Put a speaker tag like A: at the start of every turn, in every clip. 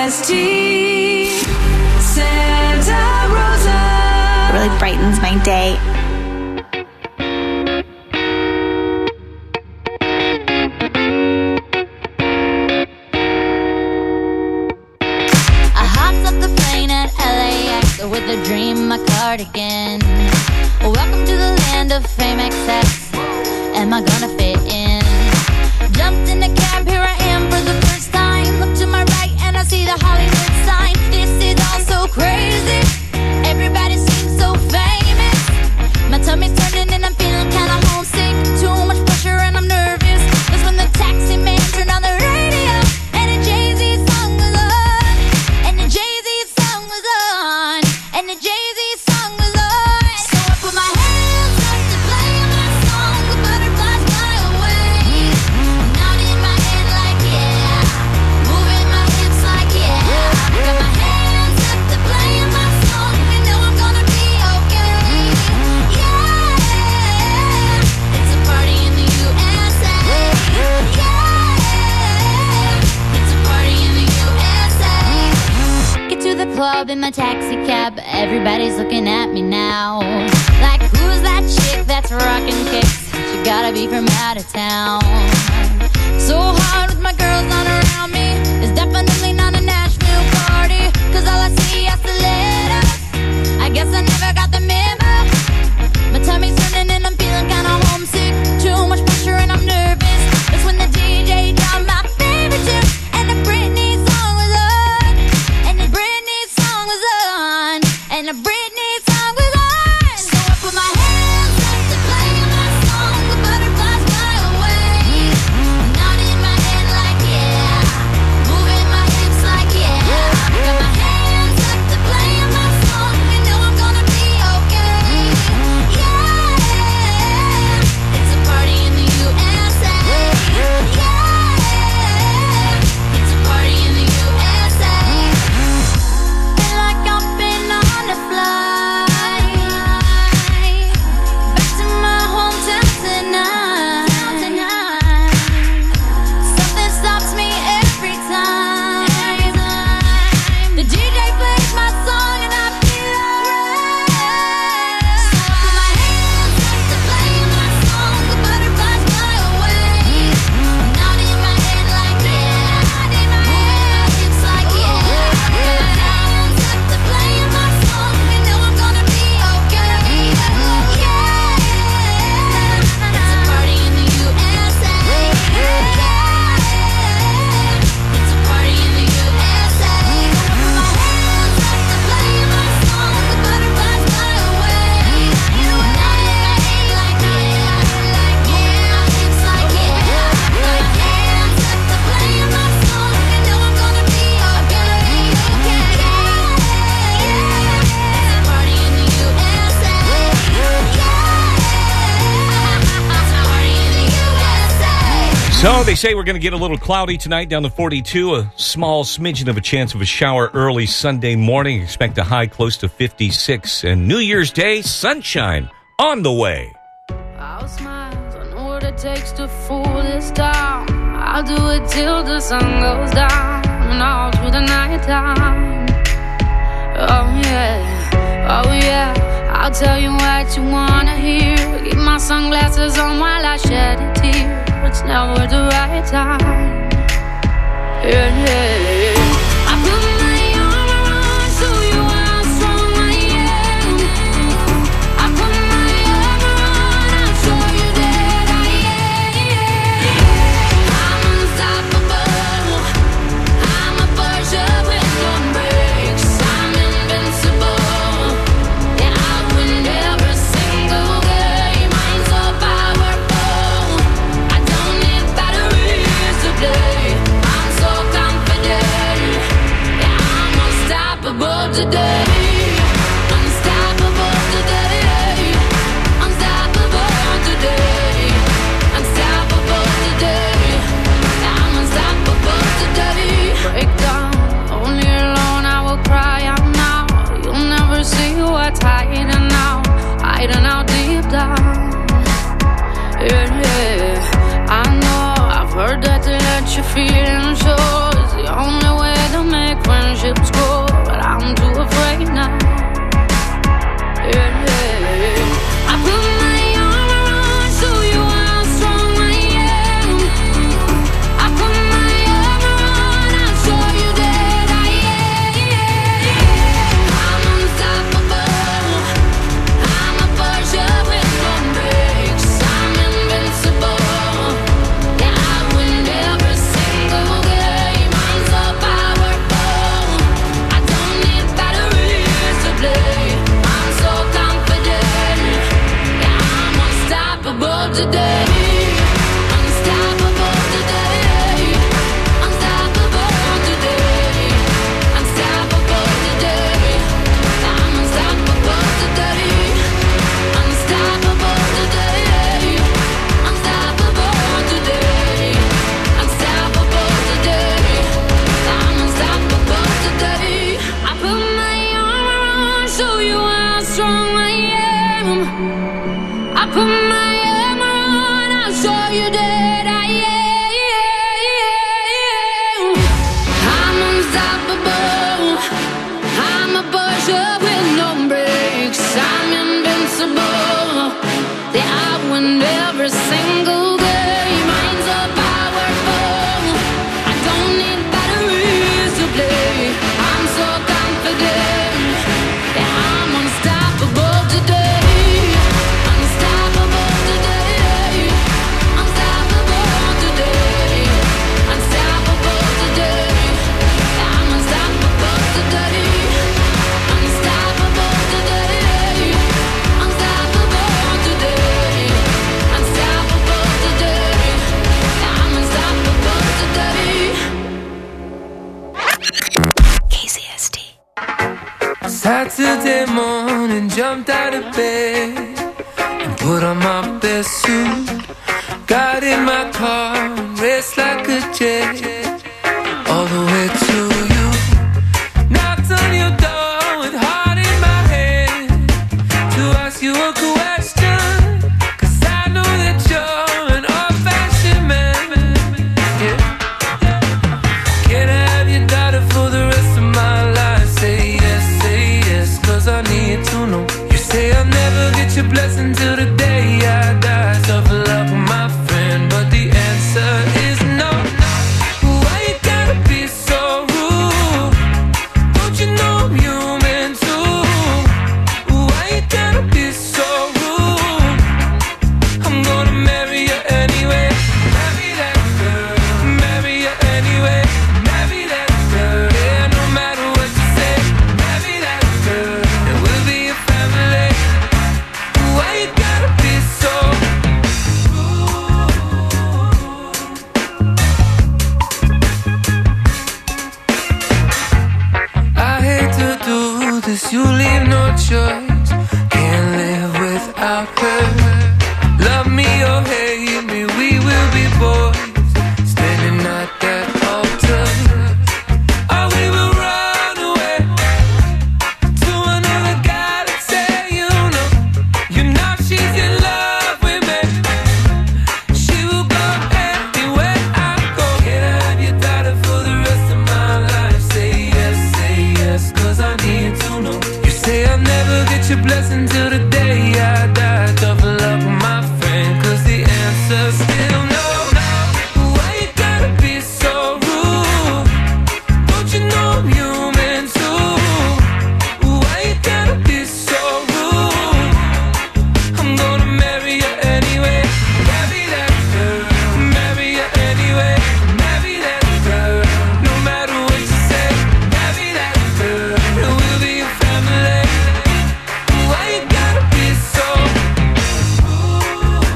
A: KST Santa Rosa.
B: Really brightens my day.
C: I hopped off the plane at LAX with a dream, my cardigan. Welcome to the land of fame excess. Am I gonna fit in? Jumped in the cab, here I am for the first time. Look to my right and I see the Hollywood sign. This is all so crazy. Everybody seems so famous. My tummy's turning and I'm feeling kinda homesick. Too much pressure and I'm nervous. That's when the taxi man turned on the radio and a Jay-Z song was on. And the Jay-Z song was on. And the Jay-Z song was on. So I put my hands up to play my song. The butterflies fly away. Nod in my head like yeah. Moving my hips like yeah. Got my hands up to play my song. You know I'm gonna be okay. Yeah. It's a party in the USA. Yeah. It's a party in the USA. Get to the club in my taxi cab. Everybody's looking at me now. Like, who's that chick that's rocking kicks? She gotta be from out of town. So hard with my girls on around me. It's definitely not a Nashville party. Cause all I see are stilettos. I guess I never got the memo. My tummy's turning and I'm feeling kinda homesick. Too much pressure and I'm nervous. That's when the DJ dropped my favorite tune. And the Britney song was on. And the Britney song was on. And the Britney song was on. So I put my hands up to play my song. The butterflies fly away. Nod in my head like yeah. Moving my hips like yeah. Got my hands up to play my song. You know I'm gonna be okay. Yeah. It's a party in the USA. Yeah. It's a party in the USA. Feel like I've been on a flight back to my hometown tonight. Something stops me every time. The DJ plays my song and I feel alright. So I put my hands up to play my song. The butterflies fly away. Nod in my head like yeah. Moving my hips like yeah. Got my hands up to play my song. You know I'm gonna be okay. Yeah. It's a party in the USA. Yeah. It's a party in the USA. Put my hands up to play my song. The butterflies fly away. Nod in my head like yeah. Moving my hips like yeah. Got my hands up to play my song. You know I'm gonna be okay. Yeah. It's a party in the USA. Yeah. It's a party in the USA.
D: So they say we're going to get a little cloudy tonight, down to 42. A small smidgen of a chance of a shower early Sunday morning. Expect a high close to 56. And New Year's Day, sunshine on the way.
E: I'll smile, I know what it takes to fool this town. I'll do it till the sun goes down and all through the night time. Oh yeah, I'll tell you what you wanna hear. Keep my sunglasses on while I shed a tear. It's never the right time. Yeah. I put my armor on, show you how strong I am. I put my armor on, I'll show you that I am. I'm unstoppable. I'm a Porsche with no brakes. I'm invincible. Yeah, I win every single game. I'm so powerful. I don't need batteries today. I'm so confident. Yeah, I'm unstoppable today. Unstoppable today. Unstoppable today. Unstoppable today. I'm unstoppable today. Break down, only alone I will cry out now. You'll never see what's hiding out deep down. Yeah. I know, I've heard that to let you feel and show is the only way to make friends.
B: Saturday morning, jumped out of bed and put on my best suit. Got in my car and raced like a jet all the way to you. Knocked on your door with heart in my hand to ask you a question, 'cause I know that you're an old-fashioned man. Yeah. Can I have your daughter for the rest of my life? Say yes, 'cause I need to know. You say I'll never get your blessing till the day I die. Tough luck, my friend, but the answer is no. Why you gotta be so rude? Don't you know I'm human too? Why you gotta be so rude? I'm gonna marry you anyway. Marry that girl. Marry you anyway. Marry that girl. Yeah, no matter what you say. Marry that girl. And we'll be a family. Why you gotta be so rude? I hate to do this, you leave no choice. Can't live without her. Love me or hate me, we will be boys, standing at that altar. Or we will run away to another galaxy. You know she's in love with me. She will go anywhere I go. Can I have your daughter for the rest of my life? Say yes, 'cause I need to know. You say I'll never get your blessing till the day I die. Tough luck, my friend, 'cause the answer's still no. Why you gotta be so rude? Don't you know I'm human too? Why you gotta be so rude? I'm gonna marry you anyway. Marry that girl. Marry you anyway. Marry that girl. No matter what you say. Marry that girl. And we'll be a family. Why you gotta be so rude?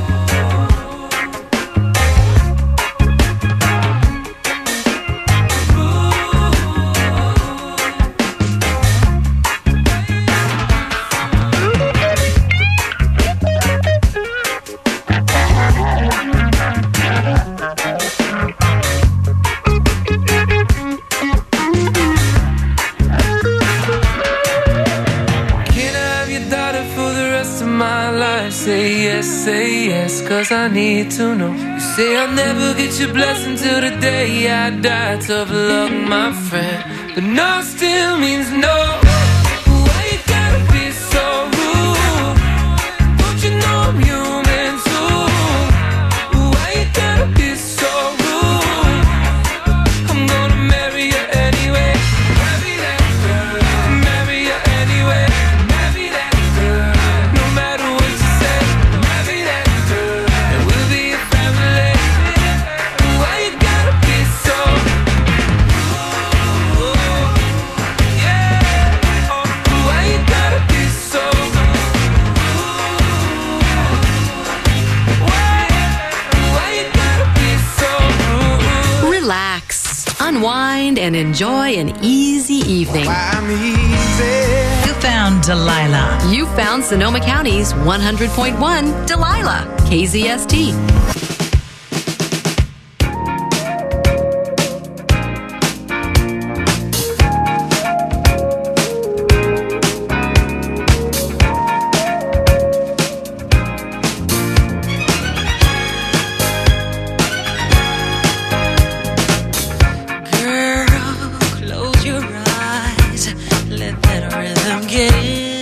B: Can I have your daughter for the rest of my life? Say yes, 'cause I need to know. You say I'll never get your blessing till the day I die. Tough luck, my friend, but no still means no. Why you gotta be so rude? Don't you know I'm human too? Why you gotta be so rude? I'm gonna marry you anyway. Marry that girl. Marry you anyway. Marry that girl. No matter what you say. Marry that girl. And we'll be a family. Why you gotta be so rude? Yeah. Why you gotta be so rude? Why you gotta be so rude?
F: Relax, unwind, and enjoy an easy evening.
B: I'm easy.
A: You found Delilah.
F: You found Sonoma County's 100.1 Delilah, KZST.
A: Girl, close your eyes. Let that rhythm get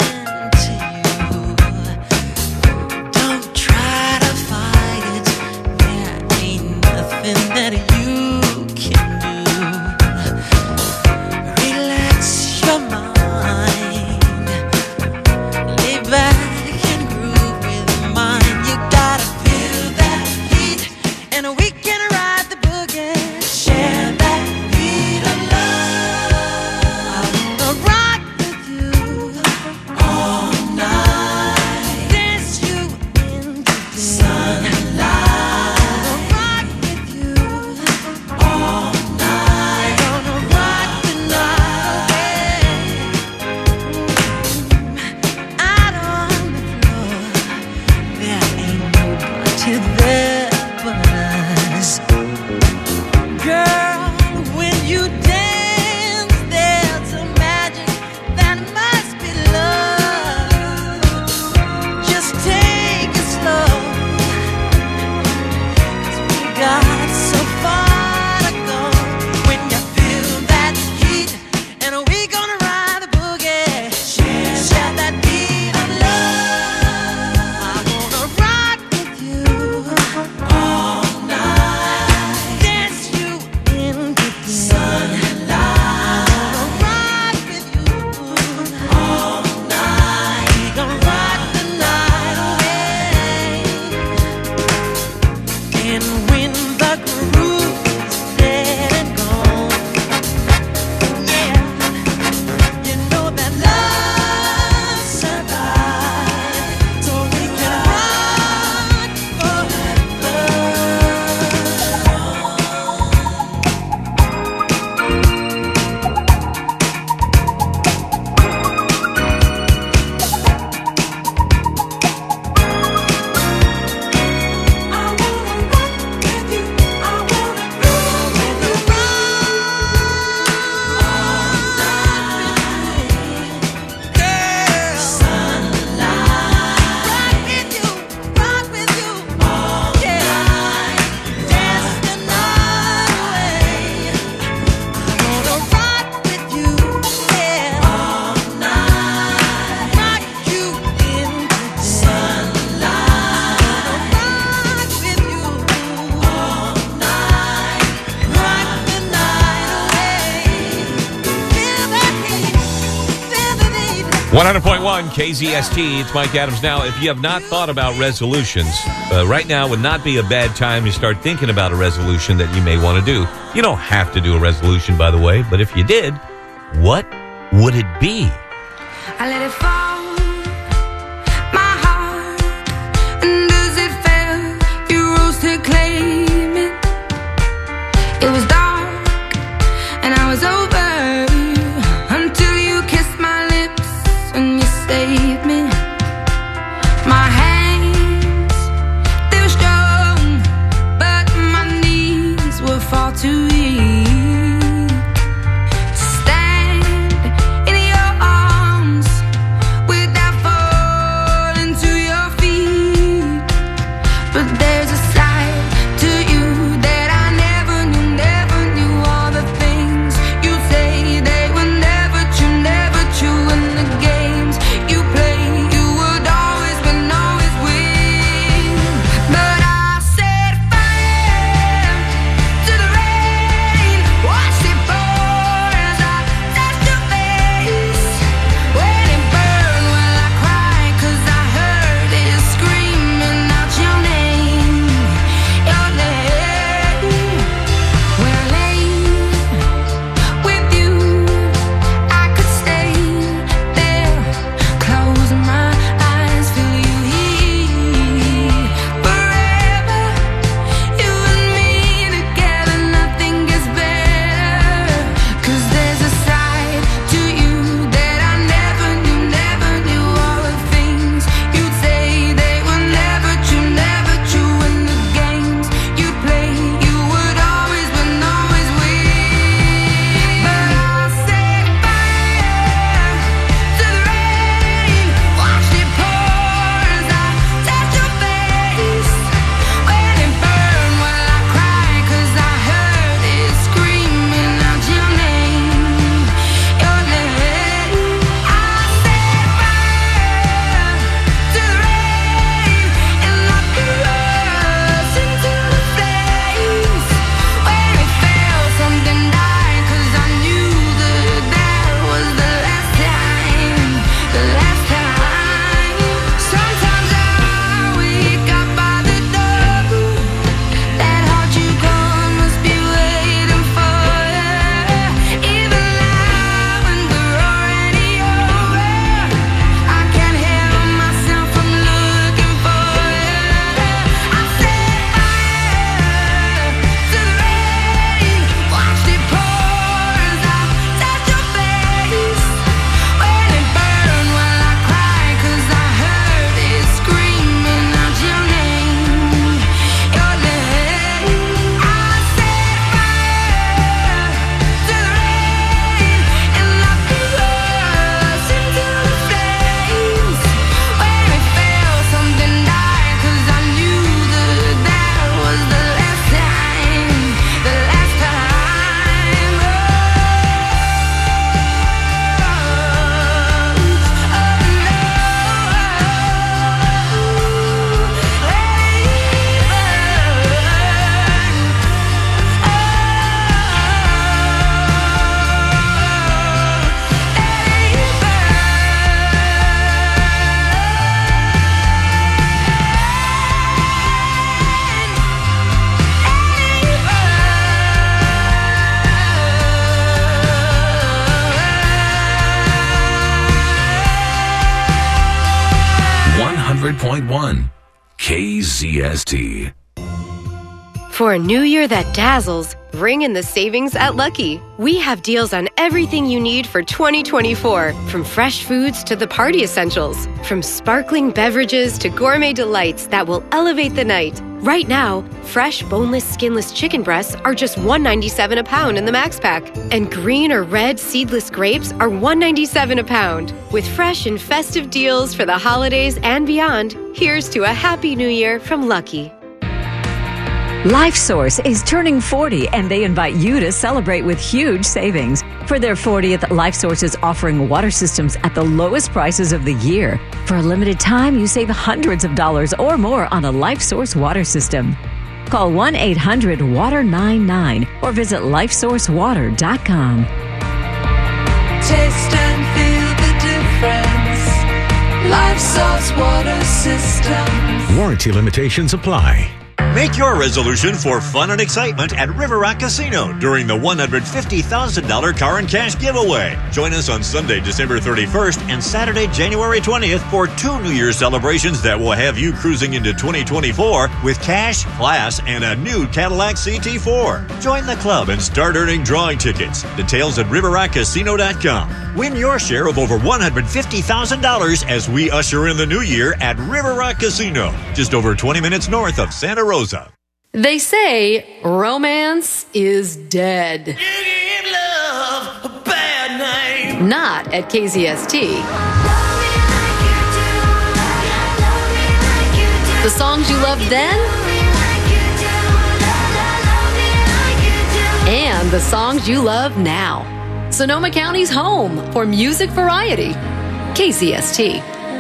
A: into you. Don't try to fight it. when the groove is dead and gone. Yeah, you know that love survives, so we can rock forever.
D: 100.1 KZST. It's Mike Adams. Now, if you have not thought about resolutions, right now would not be a bad time to start thinking about a resolution that you may want to do. You don't have to do a resolution, by the way, but if you did, what would it be?
E: I let it fall, my heart, and as it fell, you rose to claim it. It was dark, and I was over, until you kissed my lips and you saved me. My hands, they were strong, but my knees were far too weak.
G: 100.1 KZST.
H: For a new year that dazzles, ring in the savings at Lucky. We have deals on everything you need for 2024, from fresh foods to the party essentials, from sparkling beverages to gourmet delights that will elevate the night. Right now, fresh boneless, skinless chicken breasts are just $1.97 a pound in the Max Pack, and green or red seedless grapes are $1.97 a pound. With fresh and festive deals for the holidays and beyond, here's to a happy new year from Lucky.
I: LifeSource is turning 40, and they invite you to celebrate with huge savings. For their 40th, LifeSource is offering water systems at the lowest prices of the year. For a limited time, you save hundreds of dollars or more on a LifeSource water system. Call 1-800-WATER-99 or visit lifesourcewater.com.
B: Taste and feel the difference. LifeSource water systems.
J: Warranty limitations apply.
K: Make your resolution for fun and excitement at River Rock Casino during the $150,000 car and cash giveaway. Join us on Sunday, December 31st and Saturday, January 20th for 2 New Year's celebrations that will have you cruising into 2024 with cash, class, and a new Cadillac CT4. Join the club and start earning drawing tickets. Details at riverrockcasino.com. Win your share of over $150,000 as we usher in the new year at River Rock Casino, just over 20 minutes north of Santa Rosa.
F: They say romance is dead.
B: Give love a bad name.
F: Not at KZST. The songs you loved then and the songs you love now. Sonoma County's home for music variety. KZST.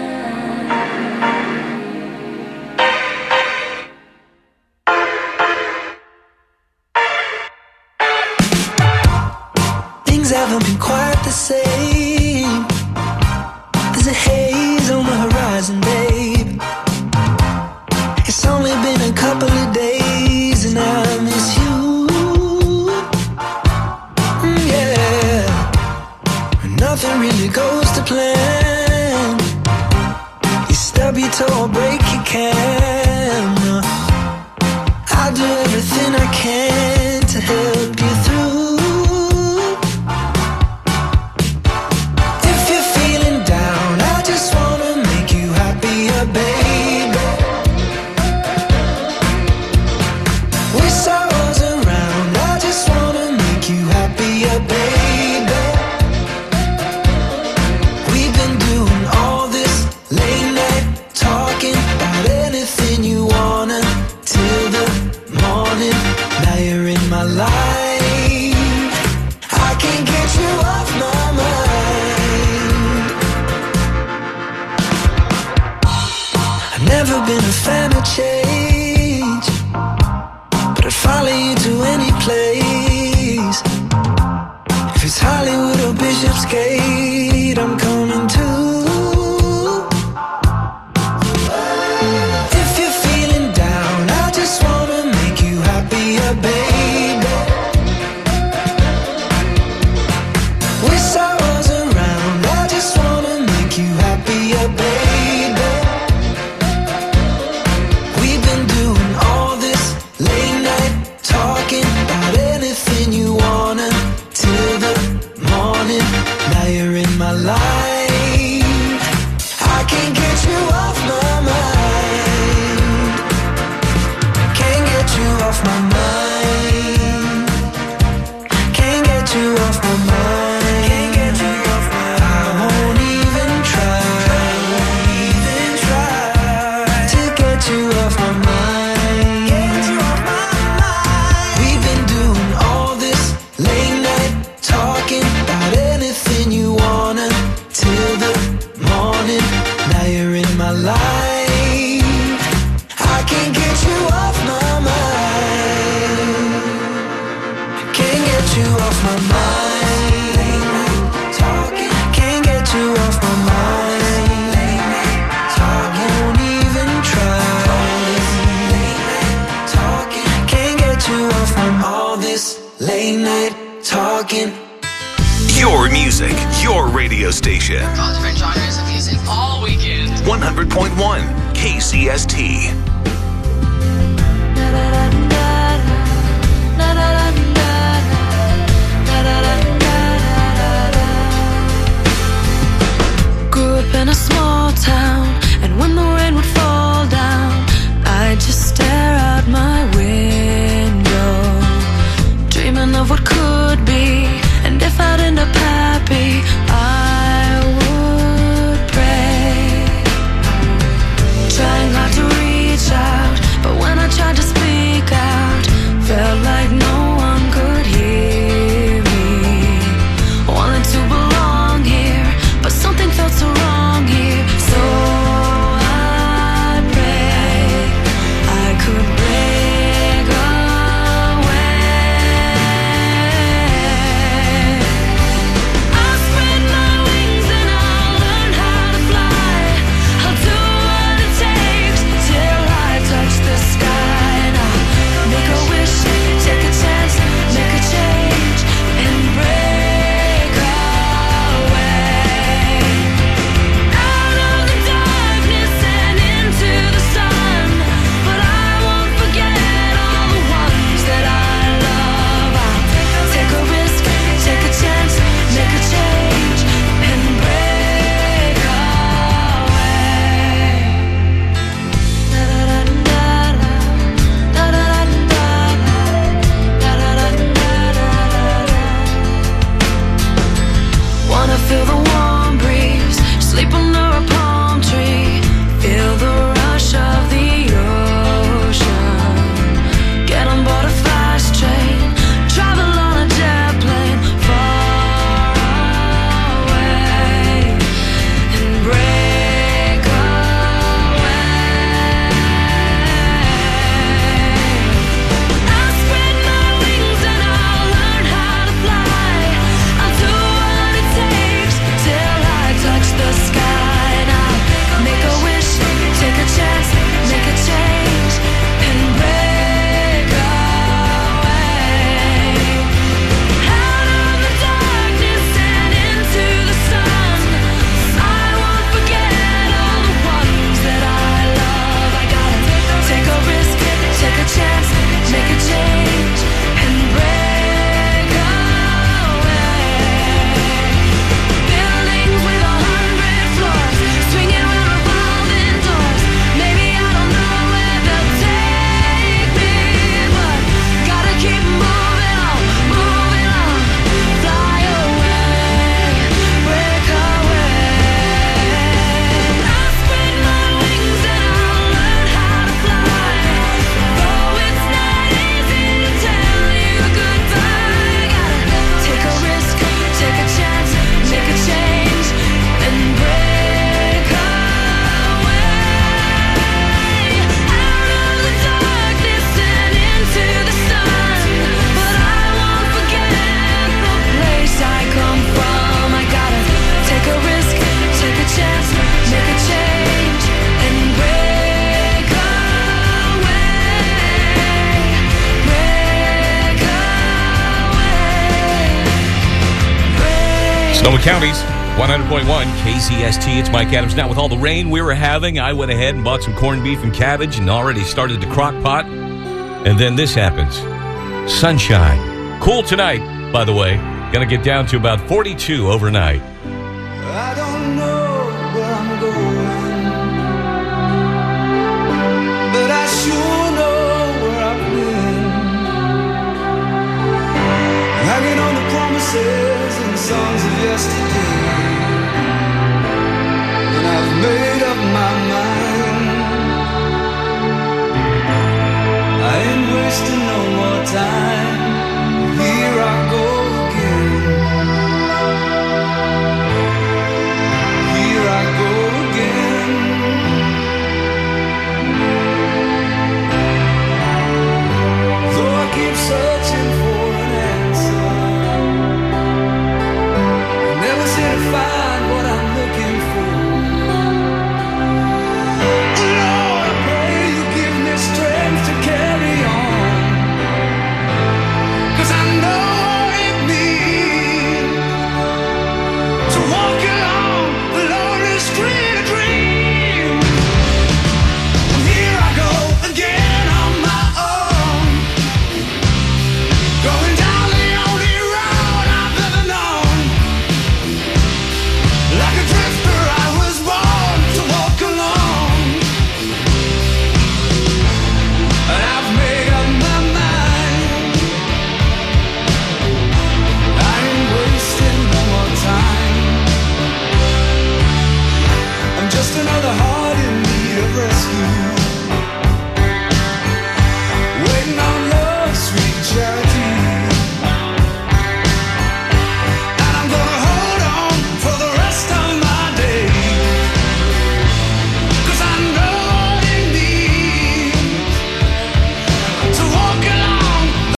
B: Things haven't been quite the same. There's a haze on the horizon, babe. It's only been a couple of days and I miss you. Yeah. Nothing really goes to plan. You stub your toe or break your can. I'll do everything I can to help you through. Been a fan of change, but I'd follow you to any place. If it's Hollywood or Bishopsgate, I'm coming too. If you're feeling down, I just wanna make you happier, baby. Wish I was around, I just wanna make you happier, baby.
G: Your music, your radio station.
L: All different genres of music all weekend.
G: 100.1 KZST.
E: Grew up in a small town, and when the rain would fall down, I'd just stare out my window, dreaming of what could be. And if I'd end up happy, I would pray, trying hard to reach out, but when I tried to speak out, felt like no one could hear me. Wanted to belong here, but something felt so wrong here. So I pray I could break away. I'll spread my wings and I'll learn how to fly. I'll do what it takes till I touch the sky. And I'll make a wish, take a chance, make a change, and break away. Out of the darkness and into the sun, but I won't forget all the ones that I love. I'll take a risk, take a chance, make a change, and break away. Wanna feel the warm breeze, sleep under a palm tree, feel the rush of the ocean, get on board a fast train, travel on a jet plane far away, and break away. I'll spread my wings and I'll learn how to fly. I'll do what it takes till I touch the sky. And I'll make a wish, take a chance, make a change, and break away. Out of the darkness and into the sun, I won't forget all the ones that I love. I gotta take a risk, take a chance, make a change, and break away. Buildings with 100 floors, swinging around revolving doors. Maybe I don't know where they'll take me, but gotta keep moving on, fly away, break away. I'll spread my wings and I'll learn how to fly. Though it's not easy to tell you goodbye, gotta take a risk, take a chance, make a change, and break away. Out of the darkness and into the sun, but I won't forget the place I come from. I gotta take a risk, take a chance, make a change, and break away, break away.
D: Sonoma County's 100.1 KZST. It's Mike Adams. Now, with all the rain we were having, I went ahead and bought some corned beef and cabbage and already started the crock pot. And then this happens. Sunshine. Cool tonight, by the way. Gonna get down to about 42 overnight.
B: I don't know